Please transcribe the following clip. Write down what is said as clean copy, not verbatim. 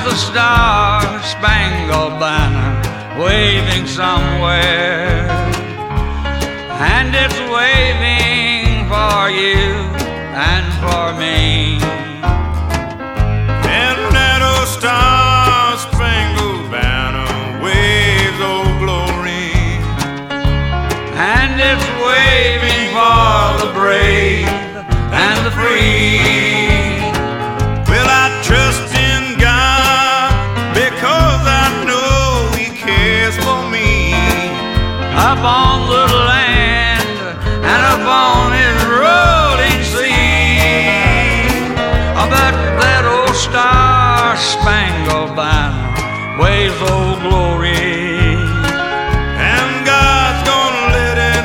the star-spangled banner waving somewhere, and it's waving for you and for me. And that old star-spangled banner waves old glory, and it's waving for the brave and the free.